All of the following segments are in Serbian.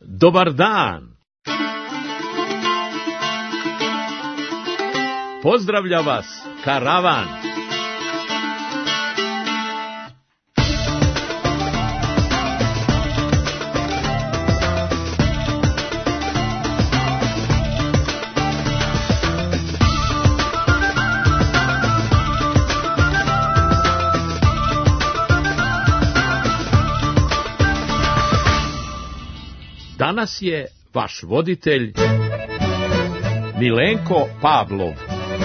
Dobar dan! Pozdravlja vas karavan! Danas je vaš voditelj Milenko Pavlov.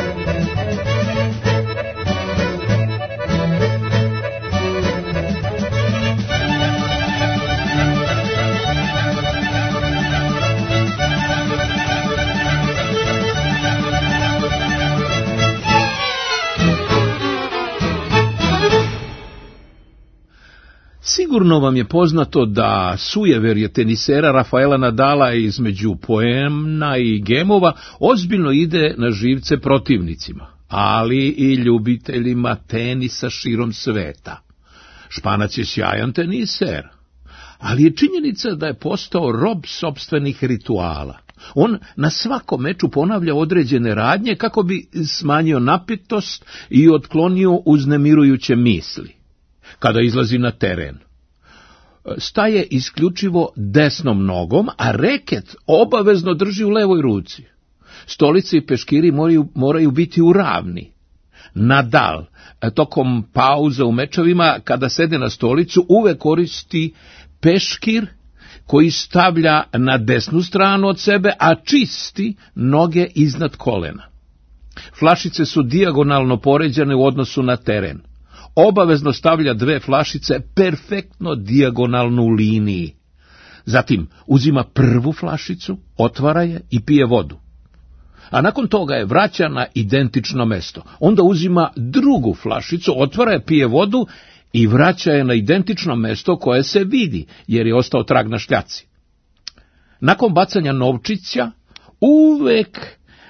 Sigurno vam je poznato da sujeverje tenisera Rafaela Nadala između poena i gemova ozbiljno ide na živce protivnicima, ali i ljubiteljima tenisa širom sveta. Španac je sjajan teniser, ali je činjenica da je postao rob sopstvenih rituala. On na svakom meču ponavlja određene radnje kako bi smanjio napetost i otklonio uznemirujuće misli. Kada izlazi na teren, staje isključivo desnom nogom, a reket obavezno drži u levoj ruci. Stolice i peškiri moraju biti u ravni. Nadal, tokom pauze u mečevima, kada sede na stolicu, uvek koristi peškir koji stavlja na desnu stranu od sebe, a čisti noge iznad kolena. Flašice su dijagonalno poređane u odnosu na teren. Obavezno stavlja dve flašice perfektno dijagonalno u liniji. Zatim uzima prvu flašicu, otvara je i pije vodu. A nakon toga je vraća na identično mesto. Onda uzima drugu flašicu, otvara je, pije vodu i vraća je na identično mesto koje se vidi, jer je ostao trag na šljaci. Nakon bacanja novčića uvek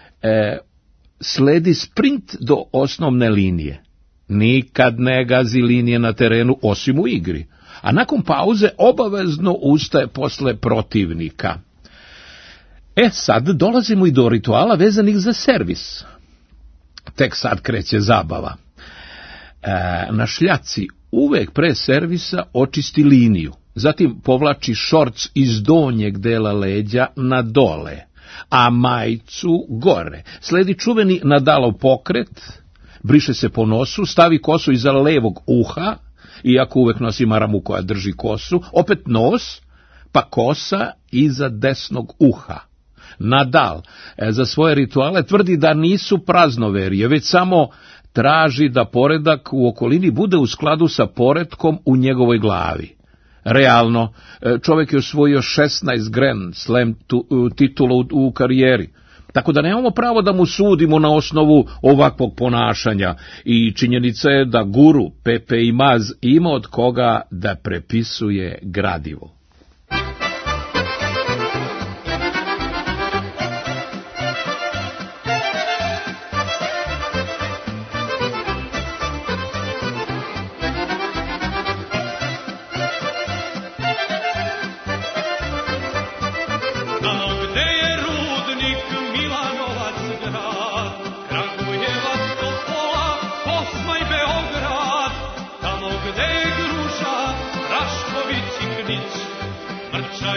sledi sprint do osnovne linije. Nikad ne gazi linije na terenu osim u igri, a nakon pauze obavezno ustaje posle protivnika. Sad dolazimo i do rituala vezanih za servis. Tek sad kreće zabava. Na šljaci uvek pre servisa očisti liniju, zatim povlači šorc iz donjeg dela leđa na dole, a majicu gore. Sledi čuveni Nadalov pokret, briše se po nosu, stavi kosu iza levog uha, iako uvek nosi maramu koja drži kosu, opet nos, pa kosa iza desnog uha. Nadal za svoje rituale tvrdi da nisu praznoverije, već samo traži da poredak u okolini bude u skladu sa poretkom u njegovoj glavi. Realno, čovjek je osvojio 16 Grand Slam titula u karijeri, tako da nemamo pravo da mu sudimo na osnovu ovakvog ponašanja i činjenica je da guru Pepe Imaz ima od koga da prepisuje gradivo. Rašković i Knić, Mrča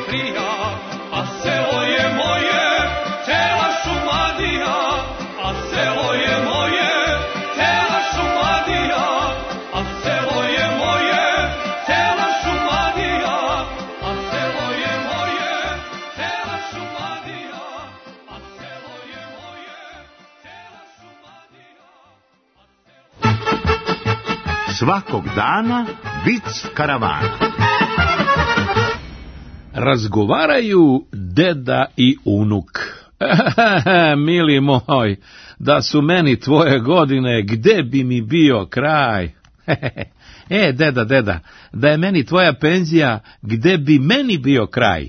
prija, a selo je moje, cela Šumadija, a selo je moje, cela Šumadija, a selo je moje, cela Šumadija, a selo je moje, cela Šumadija, a selo je moje, cela Šumadija. Svakog dana vic karavana. Razgovaraju deda i unuk. Mili moj, da su meni tvoje godine, gde bi mi bio kraj? Deda, da je meni tvoja penzija, gde bi meni bio kraj?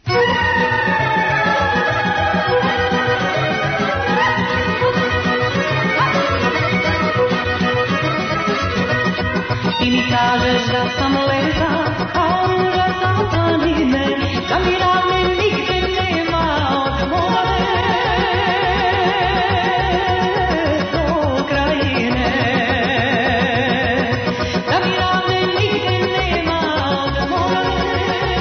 Ti mi kažeš da sam lepa, kao ruža sa planine, da mi ravne nigde nema od more do krajine. Da mi ravne nigde nema od more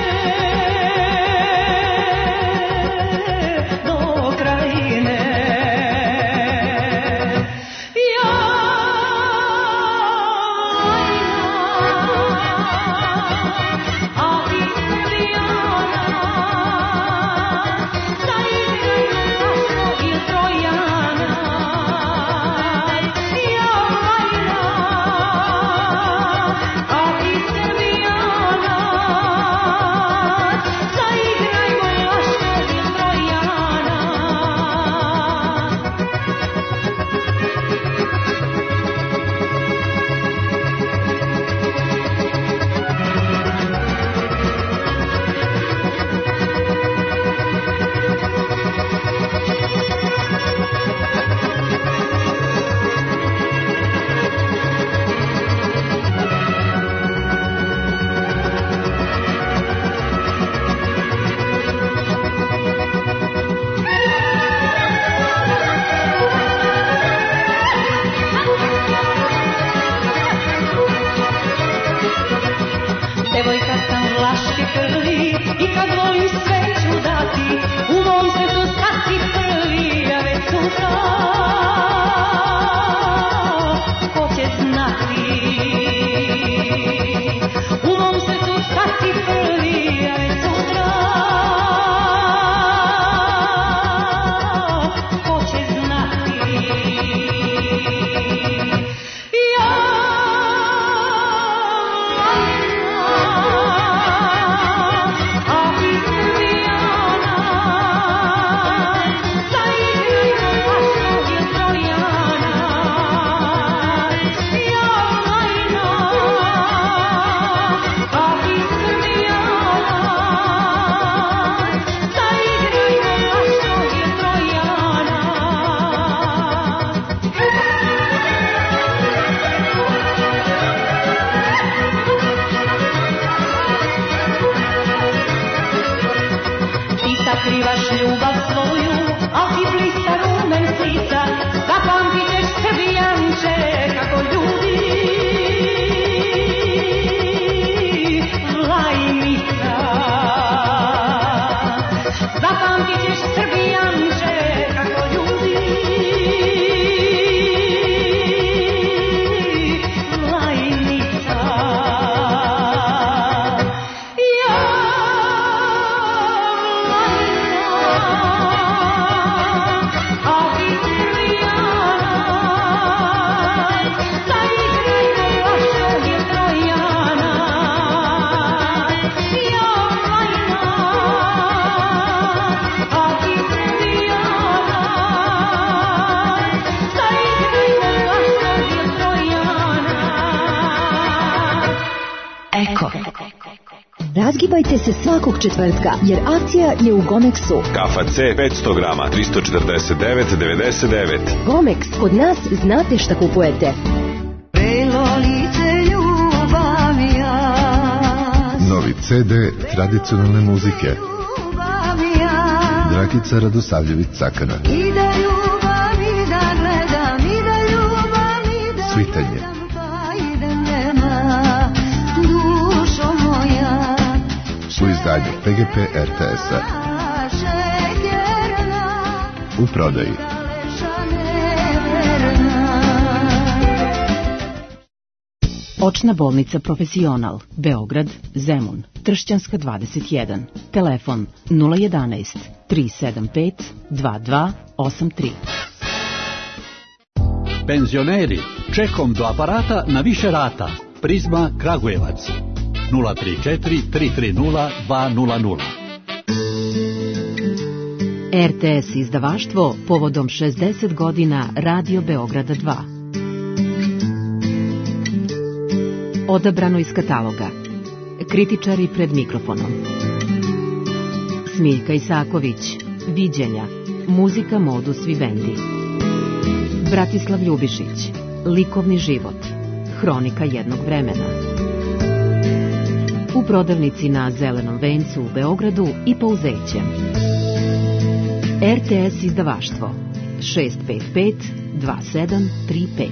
do krajine. Devojka sam vlaške krvi i kad volim sveću dati, u mom svetu kad si prvi, ja već sutra, ko će znati? U mom svetu kad si prvi, ja već sutra, ko će znati? Sakrivaš ljubav svoju, a ti blista rumen slica, zapamtit ćeš Srbijanče kako ljubi Vlajnica. Zapamtit ćeš Srbijanče kako ljubi Vlajnica. Razgibajte se svakog četvrtka, jer akcija je u Gomexu. Kafa C 500 grama, 349,99. Gomex, kod nas znate šta kupujete. Novi CD tradicionalne muzike. Dragica Radosavljević-Cakana. Svitanje. Su izdanje izdanju PGP RTS-a. U prodaji. Očna bolnica Profesional, Beograd, Zemun, Tršćanska 21, telefon 011 375 2283. Penzioneri, čekom do aparata na više rata. Prizma Kragujevac 034 330 200. RTS izdavaštvo povodom 60 godina Radio Beograda 2. Odabrano iz kataloga. Kritičari pred mikrofonom. Smiljka Isaković, Viđenja, muzika Modus Vivendi. Bratislav Ljubišić, Likovni život, hronika jednog vremena. U prodavnici na Zelenom vencu u Beogradu i Pouzeće. RTS izdavaštvo 655 2735.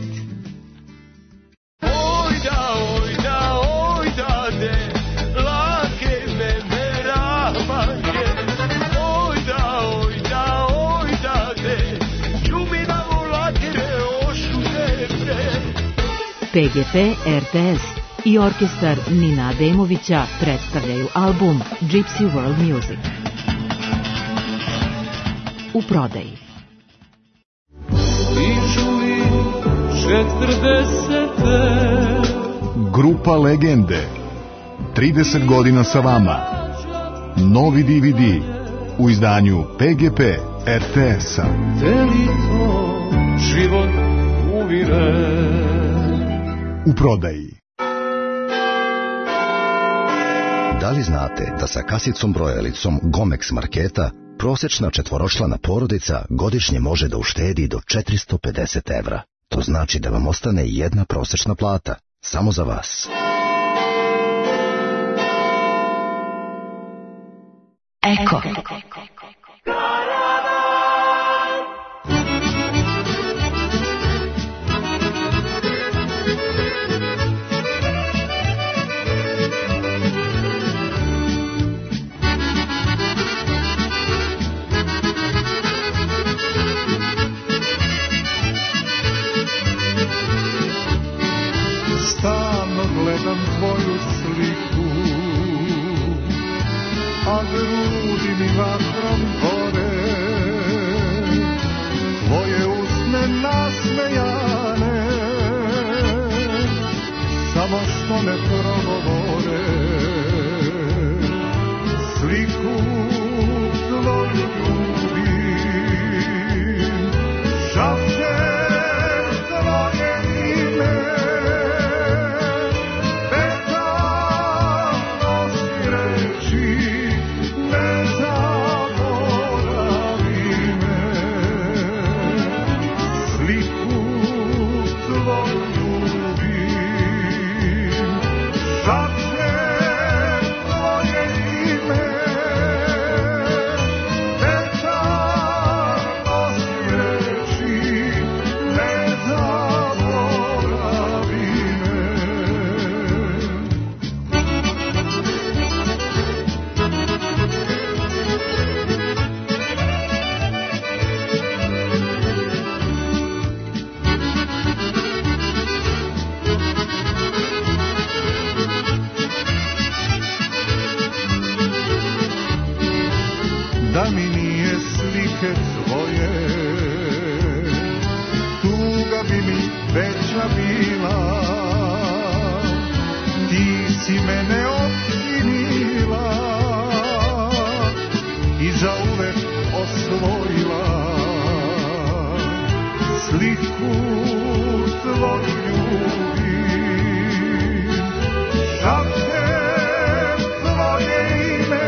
PGP, RTS i orkestar Nina Ademovića predstavljaju album Gypsy World Music. U prodaji. Grupa Legende 30 godina sa vama. Novi DVD u izdanju PGP RTS-a. Život uvire. U prodaji. Da li znate da sa kasicom brojalicom Gomex marketa prosječna četvoročlana porodica godišnje može da uštedi do 450 evra? To znači da vam ostane jedna prosječna plata, samo za vas. Eko. Gledam tvoju sliku, a grudi mi vatrom gore, tvoje usne nasmejane, samo što ne progovore. Sliku tvoju ljubim, šapće tvoje ime. Da mi nije slike tvoje, tuga bi mi veća bila. Ti si mene opčinila i zauvek osvojila. Sliku tvoju ljubim, šapćem tvoje ime.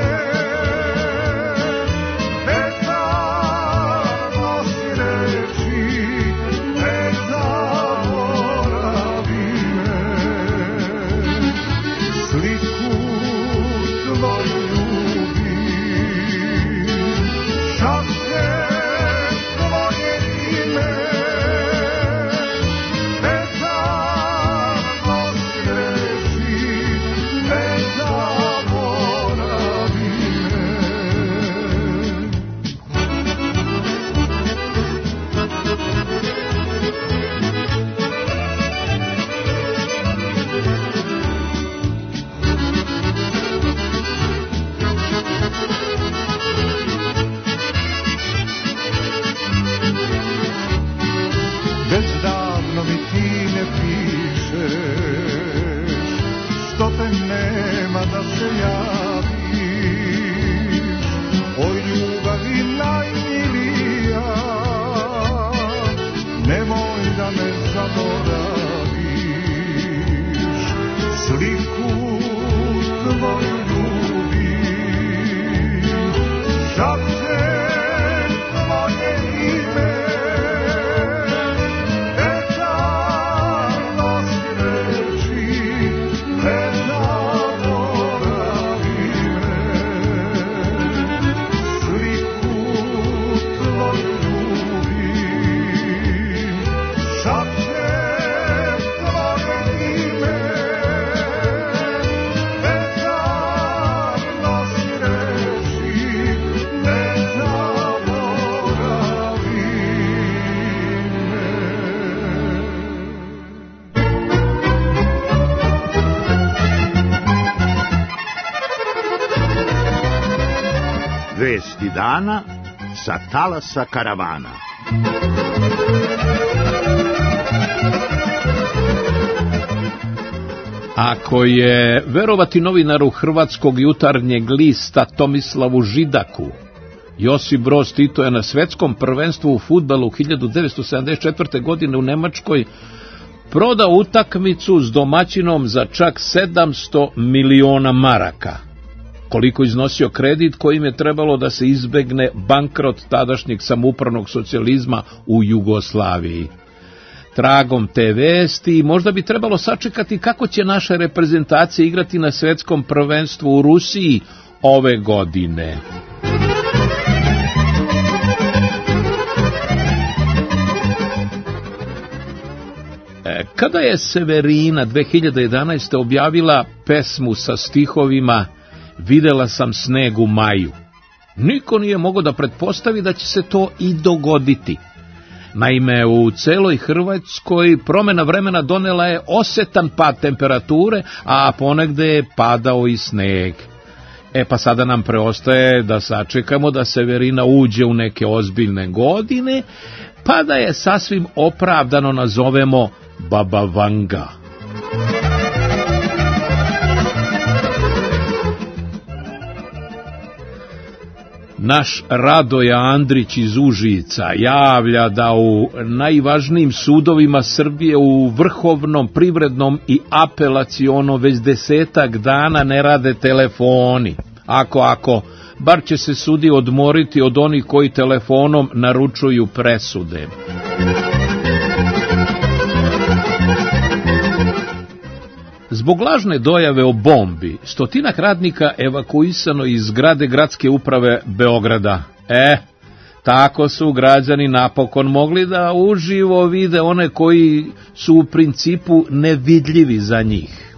Vesti dana sa talasa karavana. Ako je verovati novinaru hrvatskog jutarnjeg lista Tomislavu Židaku, Josip Broz Tito je na svetskom prvenstvu u fudbalu 1974. godine u Nemačkoj prodao utakmicu s domaćinom za čak 700 miliona maraka. Koliko iznosio kredit kojim je trebalo da se izbegne bankrot tadašnjeg samoupravnog socijalizma u Jugoslaviji. Tragom te vesti možda bi trebalo sačekati kako će naša reprezentacija igrati na svetskom prvenstvu u Rusiji ove godine. Kada je Severina 2011. objavila pesmu sa stihovima Videla sam sneg u maju, niko nije mogao da pretpostavi da će se to i dogoditi. Naime, u celoj Hrvatskoj promena vremena donela je osetan pad temperature, a ponegde je padao i sneg. Pa sada nam preostaje da sačekamo da Severina uđe u neke ozbiljne godine, pa da je sasvim opravdano nazovemo Baba Vanga. Naš Radoja Andrić iz Užica javlja da u najvažnijim sudovima Srbije u Vrhovnom, Privrednom i Apelacionom već 10 dana ne rade telefoni. Ako, bar će se sudi odmoriti od onih koji telefonom naručuju presude. Zbog lažne dojave o bombi, 100 radnika evakuisano iz zgrade gradske uprave Beograda. Tako su građani napokon mogli da uživo vide one koji su u principu nevidljivi za njih.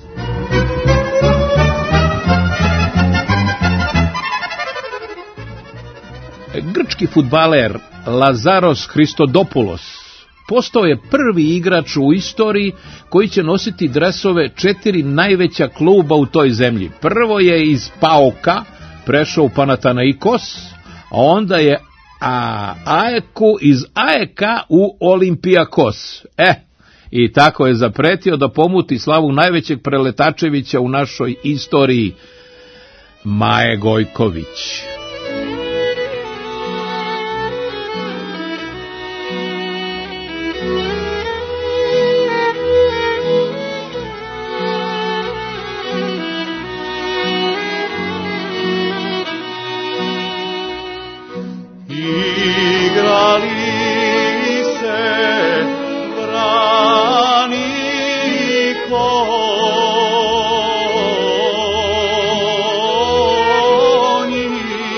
Grčki fudbaler Lazaros Christodopoulos postao je prvi igrač u istoriji koji će nositi dresove 4 najveća kluba u toj zemlji. Prvo je iz PAOK-a prešao u Panathinaikos, a onda je iz AEK-a u Olympiakos. I tako je zapretio da pomuti slavu najvećeg preletačevića u našoj istoriji, Maje Gojković. Konji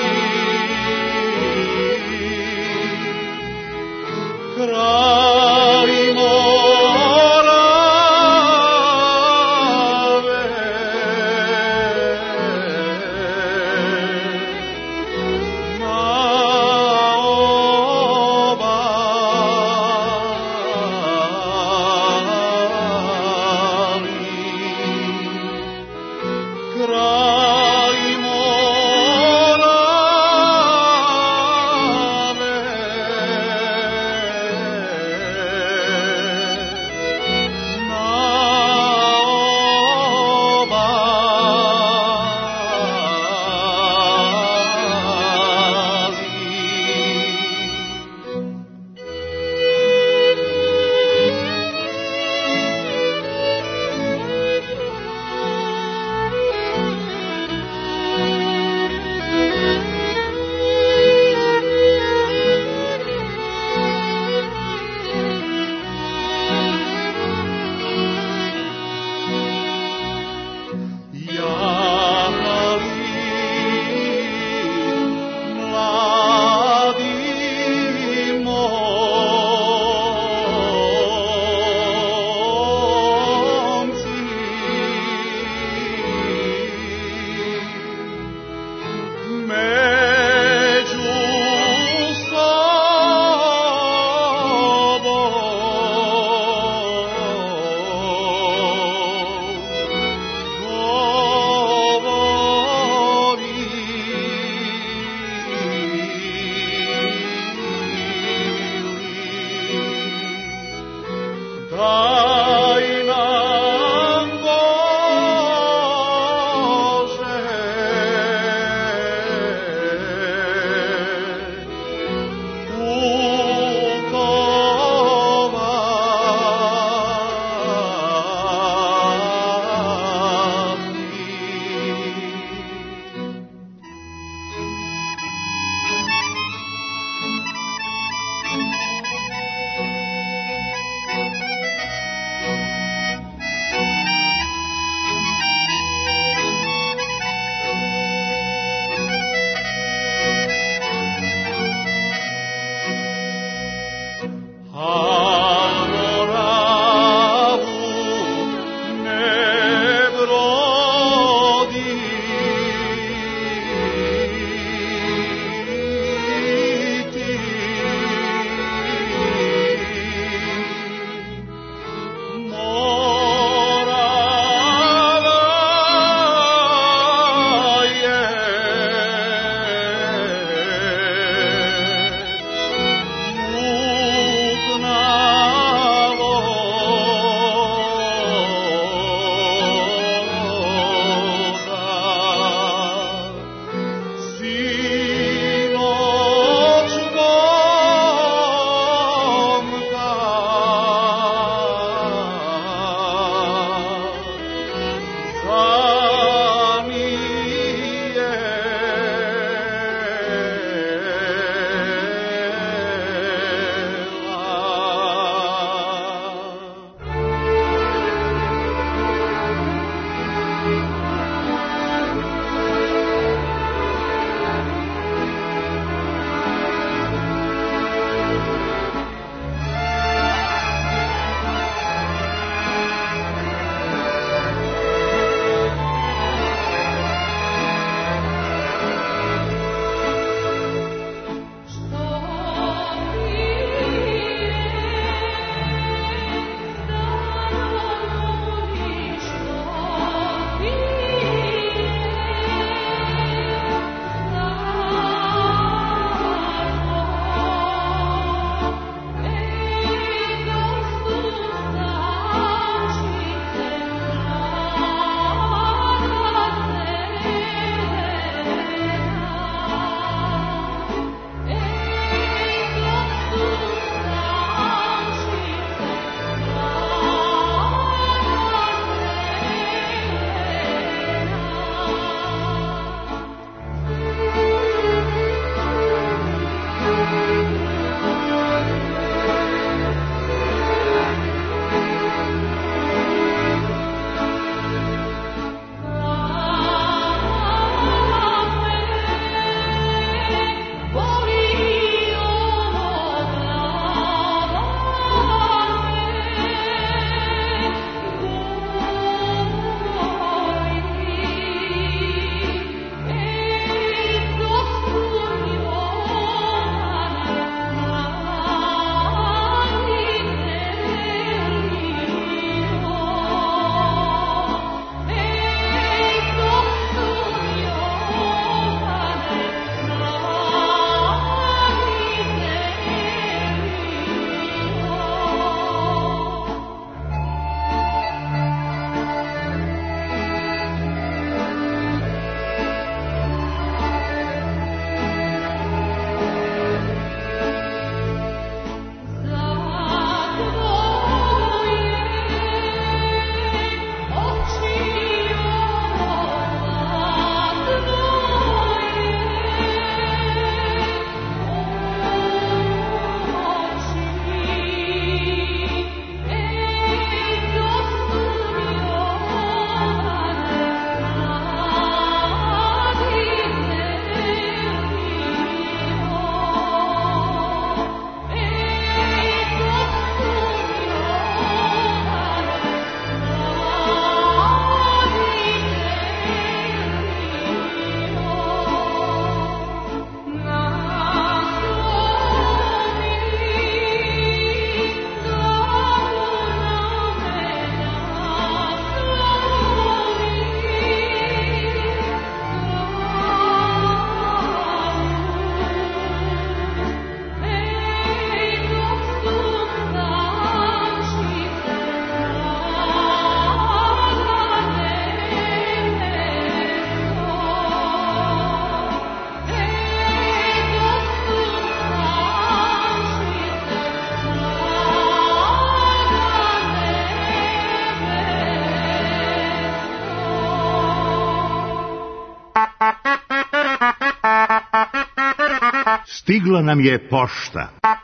Stigla nam je pošta.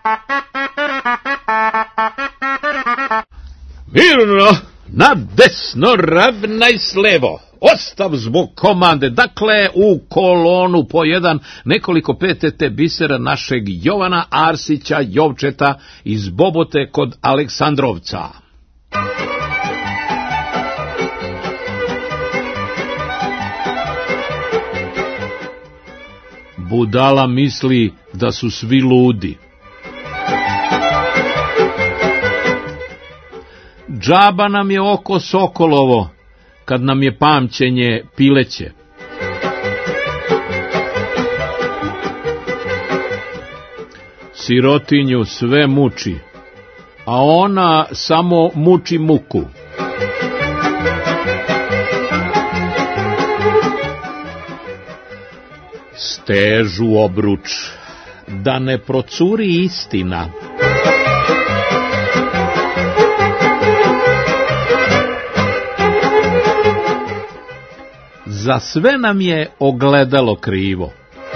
Mirno, na desno, ravnaj s levo. Ostav zbog komande. Dakle, u kolonu po jedan nekoliko PTT bisera našeg Jovana Arsića Jovčeta iz Bobote kod Aleksandrovca. Budala misli da su svi ludi. Džaba nam je oko sokolovo, kad nam je pamćenje pileće. Sirotinju sve muči, a ona samo muči muku. Stežu obruč, da ne procuri istina. Za sve nam je ogledalo krivo.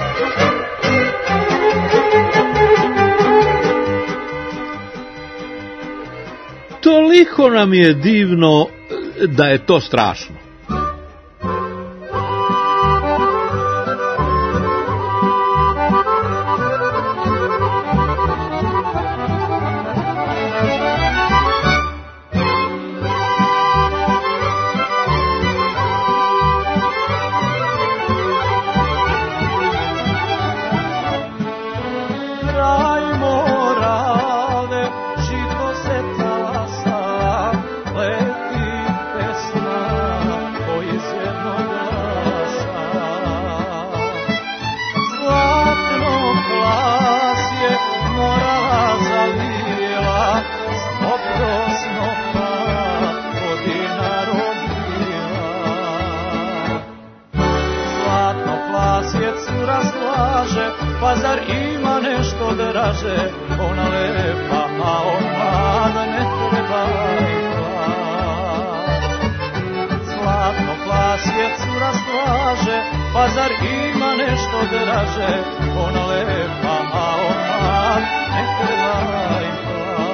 Toliko nam je divno da je to strašno. Pa zar ima nešto draže, ona lepa, a on mlada, ne treba i glas. Zlatno plasje cura slaže, pa zar ima nešto draže, ona lepa, a on mlada, ne treba i glas.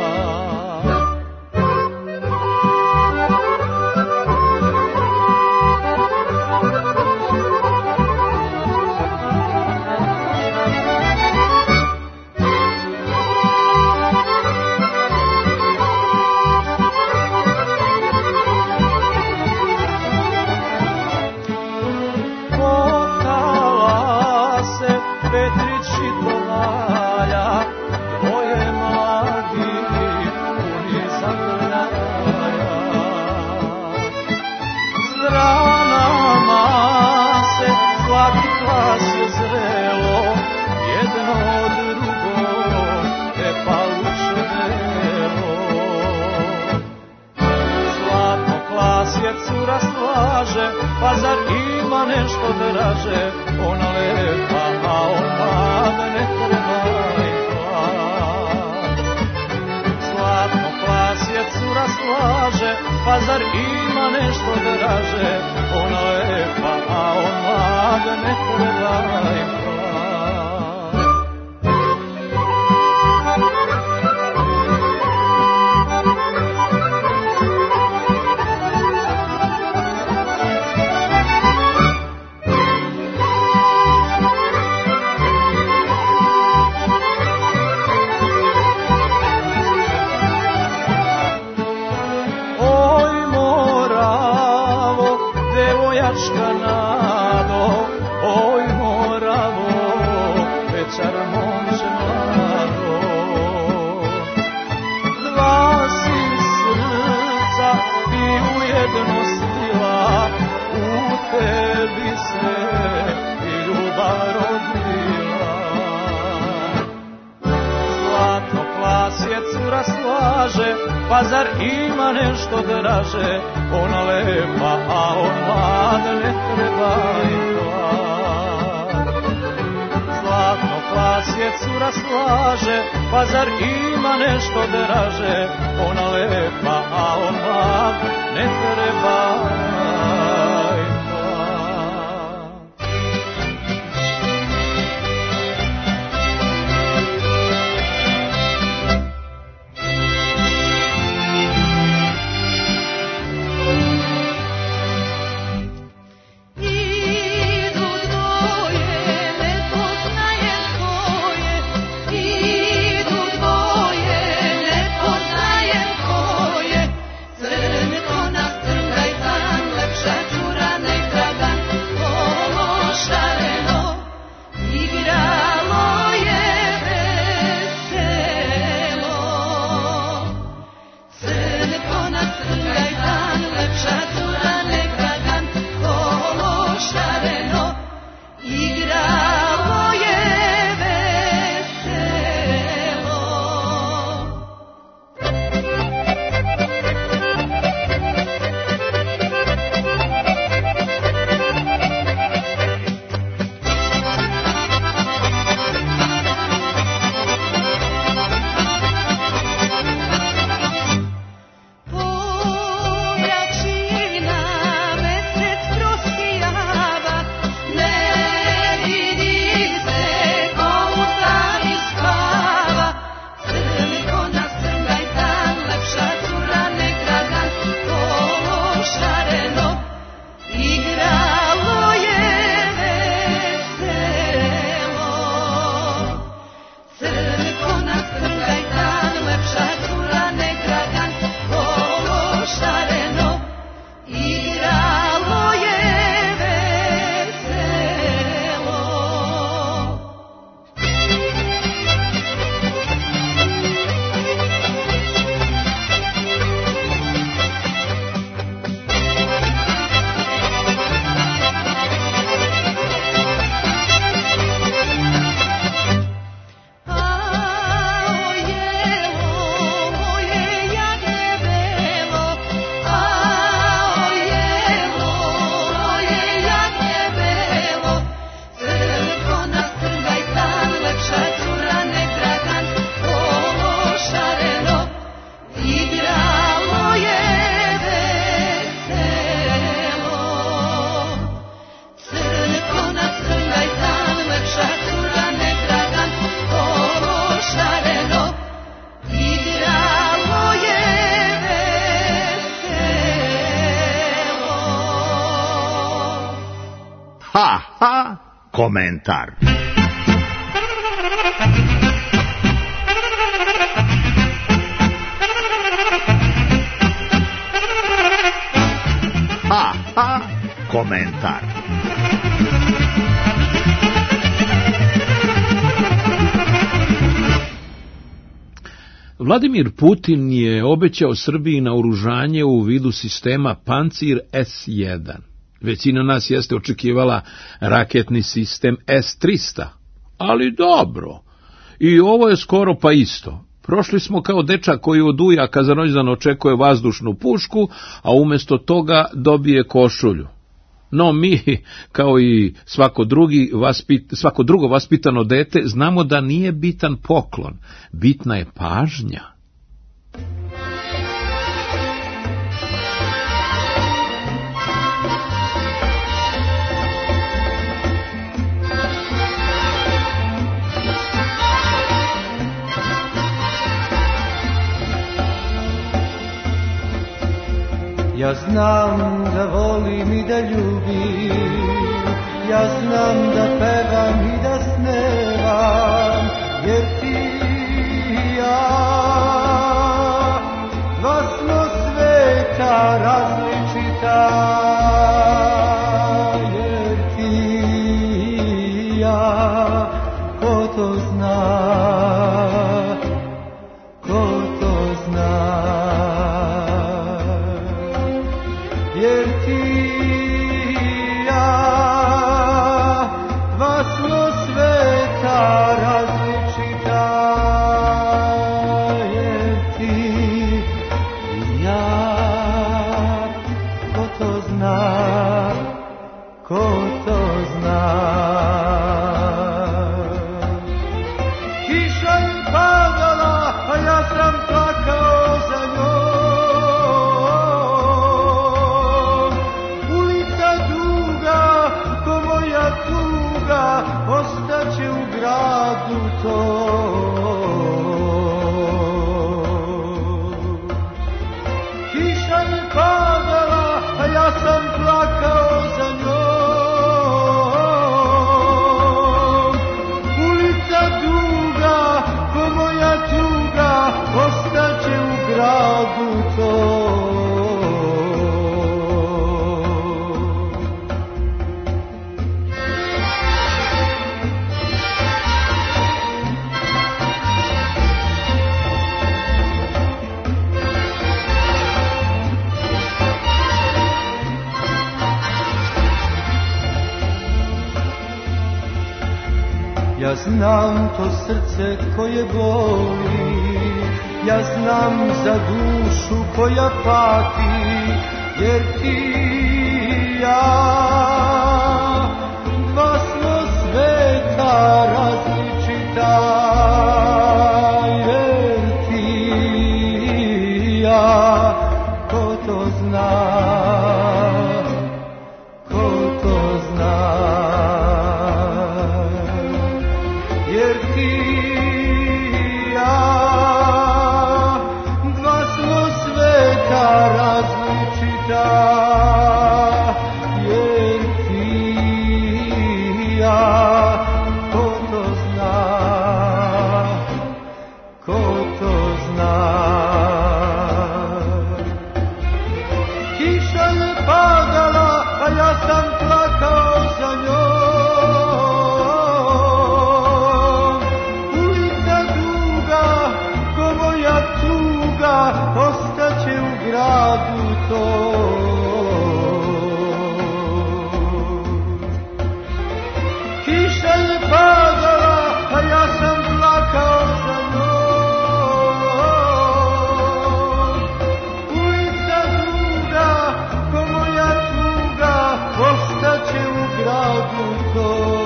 Cura slaže, pa zar ima nešto draže, ona lepa, a on mlada, ne treba i glas. Zlatno plasje cura slaže, pa zar ima nešto draže, ona lepa, a on mlada, ne treba i glas. Pa zar ima nešto draže, ona lepa, a on mlada, ne treba i glas. Zlatno plasje cura slaže, pa zar ima nešto draže, ona lepa, a on mlada, ne treba i glas. Ha, ha, komentar. Ha, ha, komentar. Vladimir Putin je obećao Srbiji naoružanje u vidu sistema Pancir S-1. Većina nas jeste očekivala raketni sistem S-300, ali dobro. I ovo je skoro pa isto. Prošli smo kao dečak koji od ujaka za rođendan očekuje vazdušnu pušku, a umjesto toga dobije košulju. No mi, kao i svako drugo vaspitano dete, znamo da nije bitan poklon, bitna je pažnja. Ja znam da volim i da ljubim, ja znam da pevam i da snevam, jer ti i ja, dva smo sveta različita, jer ti i ja, ko to zna, ko to zna. Jer ti i ja, dva smo sveta različita, jer ti i ja, ko to zna, ko to zna. Kiša je padala, a ja sam plakao za njom. Ostaće u gradu to. Kiša je padala, a ja sam plakao za njom. Ulica duga, ko moja tuga, ostaće u gradu to. Ja znam to srce koje boli, ja znam za dušu koja pati, jer ti i ja, dva smo sveta različita, jer ti i ja, ko to zna, ko to zna. Jer ti i ja, dva smo sveta različita, jer ti i ja, ko to zna, ko to zna. Kiša je padala, a ja sam plakao za njom. Ostaće u gradu to. Kiša je padala, a ja sam plakao za njom. Ulica duga, ko moja tuga, ostaće u gradu to.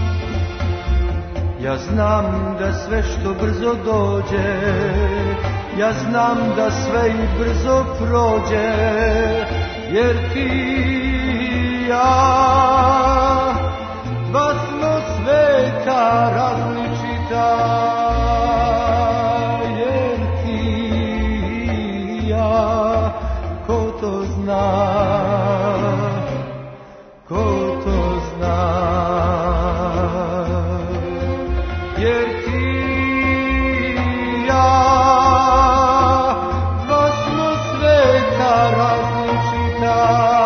Ja znam da sve što brzo dođe ja znam da sve i brzo prođe, jer ti i ja, dva smo sveta različita, jer ti i ja, ko to zna, ko to zna, jer ti i ja, dva smo sveta različita,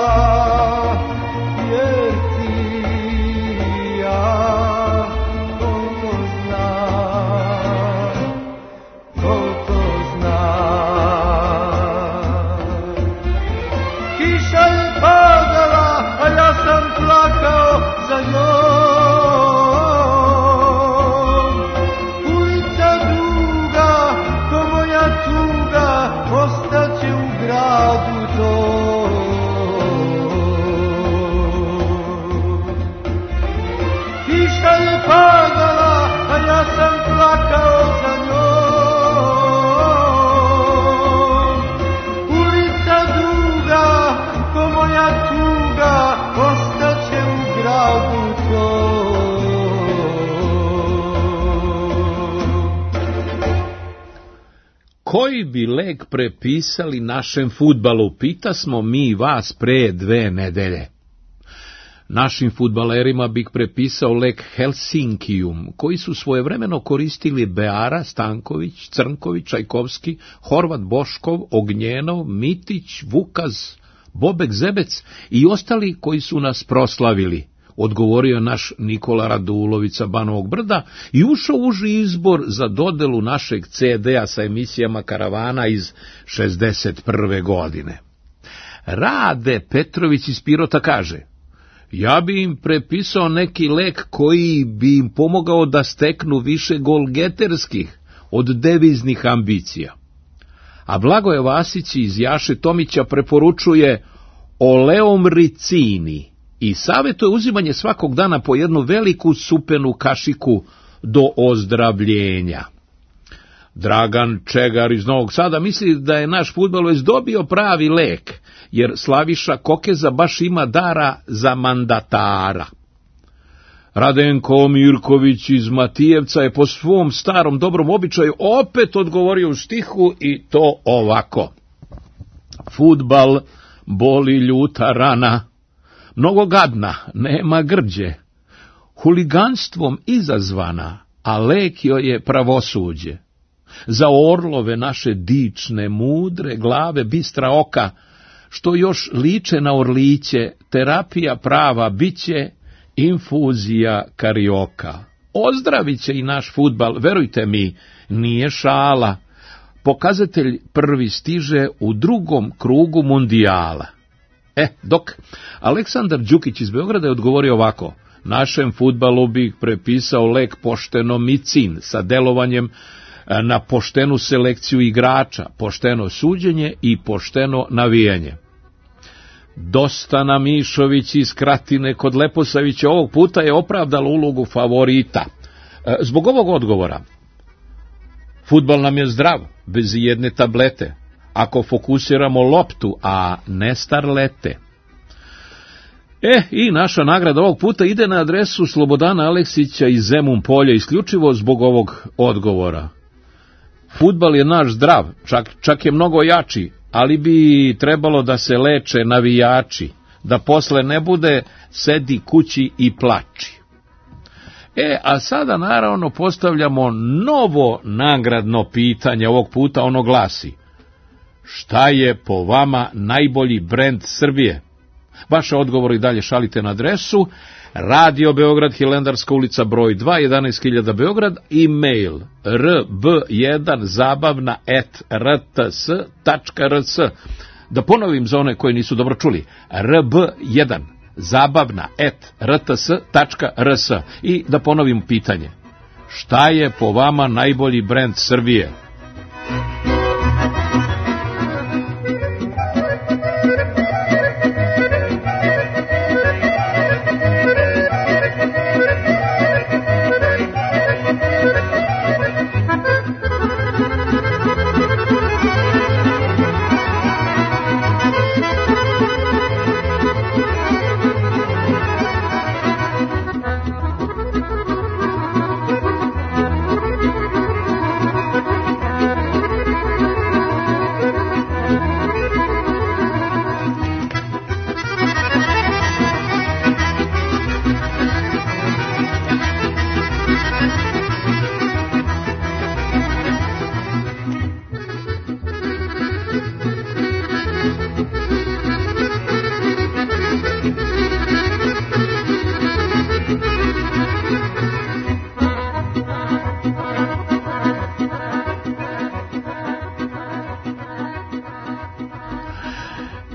jer ti i ja, ko to zna, ko to zna. Kiša je padala, a ja sam plakao za njom. Ulica duga, ko moja tuga, ostaće u gradu tom. Kiša je padala, a ja sam plakao za njom. Ulica duga, ko moja tuga, ostaće u gradu tom. Koji bi lek prepisali našem fudbalu, pitasmo mi vas pre 2 nedelje. Našim fudbalerima bih prepisao lek Helsinkium, koji su svojevremeno koristili Beara, Stanković, Crnković, Čajkovski, Horvat, Boškov, Ognjenov, Mitić, Vukaz, Bobek, Zebec i ostali koji su nas proslavili, odgovorio naš Nikola Radulović sa Banovog Brda i ušao u uži izbor za dodelu našeg CD-a sa emisijama Karavana iz 61. godine. Rade Petrović iz Pirota kaže: ja bi im prepisao neki lek koji bi im pomogao da steknu više golgeterskih od deviznih ambicija. A Blagoje Vasić iz Jaše Tomića preporučuje oleomricini i savjetuje uzimanje svakog dana po jednu veliku supenu kašiku do ozdravljenja. Dragan Čegar iz Novog Sada misli da je naš fudbal već dobio pravi lek, jer Slaviša Kokeza baš ima dara za mandatara. Radenko Mirković iz Matijevca je po svom starom dobrom običaju opet odgovorio u stihu i to ovako: fudbal boli ljuta rana, mnogo gadna, nema grđe, huliganstvom izazvana, a lek joj je pravosuđe. Za orlove naše dične, mudre glave, bistra oka, što još liče na orliće, terapija prava biće infuzija karioka. Ozdravit će i naš fudbal, verujte mi, nije šala. Pokazatelj prvi stiže u 2. krugu mundijala. Dok Aleksandar Đukić iz Beograda je odgovorio ovako: našem fudbalu bih prepisao lek poštenomicin sa delovanjem na poštenu selekciju igrača, pošteno suđenje i pošteno navijanje. Dostana Mišović iz Kratine kod Leposavića ovog puta je opravdala ulogu favorita. Zbog ovog odgovora: fudbal nam je zdrav, bez jedne tablete, ako fokusiramo loptu, a ne starlete. I naša nagrada ovog puta ide na adresu Slobodana Aleksića iz Zemun Polja, isključivo zbog ovog odgovora. Fudbal je naš zdrav, čak je mnogo jači, ali bi trebalo da se leče navijači, da posle ne bude sedi kući i plači. A sada naravno postavljamo novo nagradno pitanje, ovog puta ono glasi: šta je po vama najbolji brend Srbije? Vaše odgovore i dalje šalite na adresu Radio Beograd, Hilandarska ulica broj 2, 11.000 Beograd, e-mail rb1zabavna@rts.rs. Da ponovim za one koji nisu dobro čuli: rb1zabavna@rts.rs. I da ponovim pitanje: šta je po vama najbolji brend Srbije?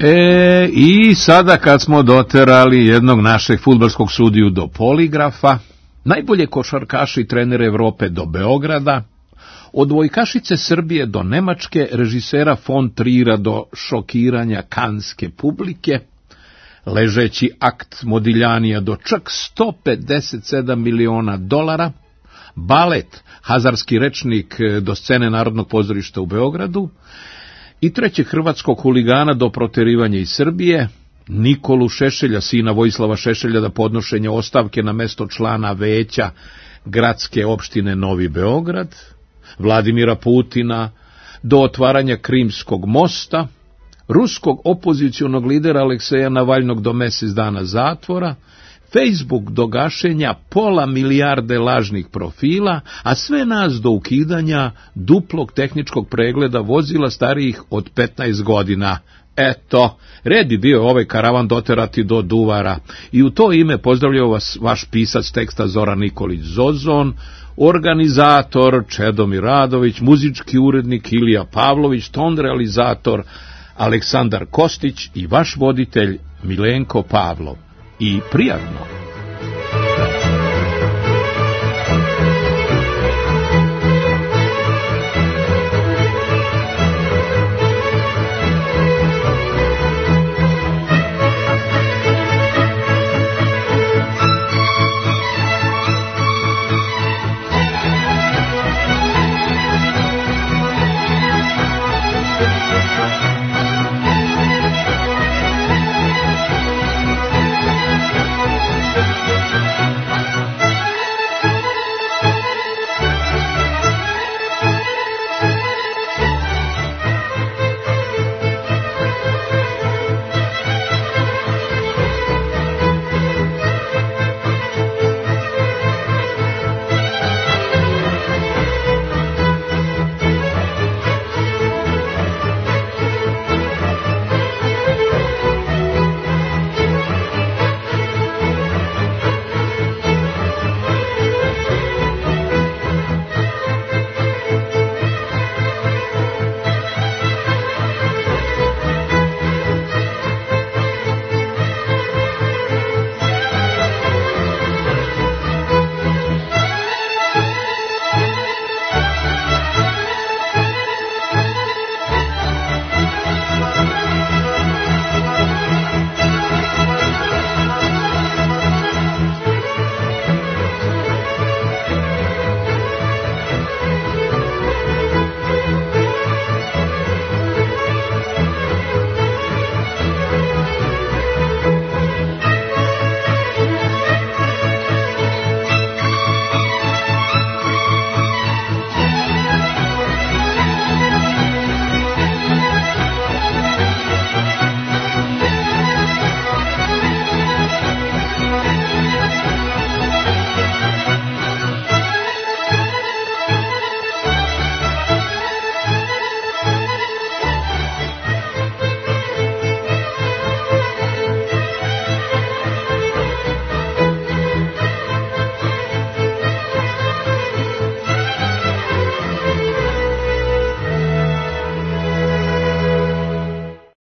I sada kad smo doterali jednog našeg fudbalskog sudiju do poligrafa, najbolje košarkaši i trener Evrope do Beograda, od dvojkašice Srbije do Nemačke, režisera von Trira do šokiranja kanske publike, ležeći akt Modiljanija do čak 157 miliona dolara, balet Hazarski rečnik do scene Narodnog pozorišta u Beogradu i trećeg hrvatskog huligana do proterivanja iz Srbije, Nikolu Šešelja, sina Vojislava Šešelja, da podnošenje ostavke na mesto člana veća gradske opštine Novi Beograd, Vladimira Putina do otvaranja Krimskog mosta, ruskog opozicionog lidera Alekseja Navalnog do mesec dana zatvora, Facebook do gašenja 500 milijarde lažnih profila, a sve nas do ukidanja duplog tehničkog pregleda vozila starijih od 15 godina. Eto, red bi bio ovaj karavan doterati do Duvara. I u to ime pozdravljaju vas vaš pisac teksta Zoran Nikolić Zozon, organizator Čedomir Radović, muzički urednik Ilija Pavlović, ton realizator Aleksandar Kostić i vaš voditelj Milenko Pavlov. I prijatno